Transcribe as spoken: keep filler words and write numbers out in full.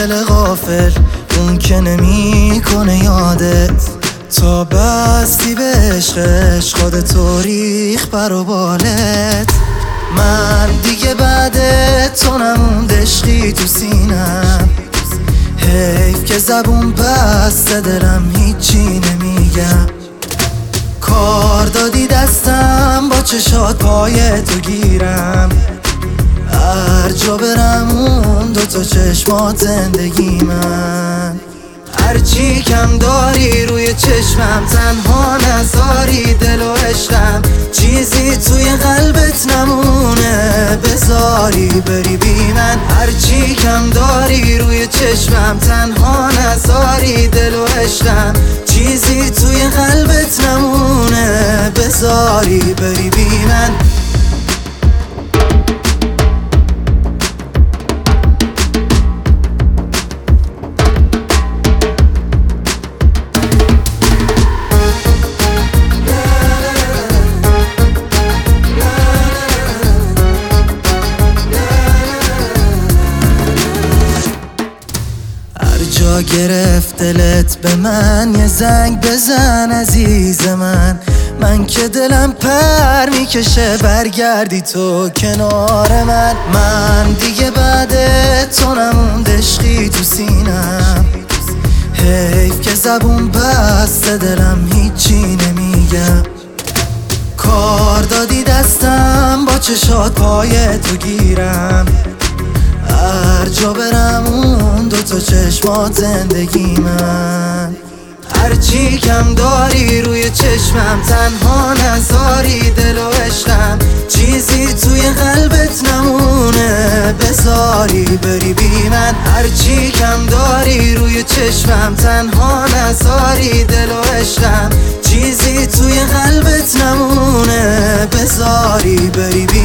دل غافل اون که نمی کنه یادت تا بستی به عشقش خودتو ریخ بر و بالت. من دیگه بعد تو نموند عشقی تو سینم، حیف که زبون بسته دلم هیچی نمیگم. کار دادی دستم با چشات پای تو گیرم، هر جا برم اون دوتا چشمات زندگی من. هرچی کم داری روی چشمم تنها نذاری دل و عشقم، چیزی توی قلبت نمونه بذاری بری بی من. هرچی کم داری روی چشمم تنها نذاری دل و عشقم، چیزی توی قلبت نمونه بذاری بری بی من. جا گرفت دلت به من یه زنگ بزن عزیز من. من که دلم پر میکشه برگردی تو کنار من. من دیگه بعد تو نموند عشقی تو سینم، حیف که زبون بسته دلم هیچی نمیگم. کار دادی دستم با چشات پای تو گیرم، هر جا برم اون دوتا چشمات زندگی من. هرچی کم داری روی چشمم تنها نذاری دل و عشقم، چیزی توی قلبت نمونه بذاری بری بی من. هرچی کم داری روی چشمم تنها نذاری دل و عشقم، چیزی توی قلبت نمونه بذاری بری بی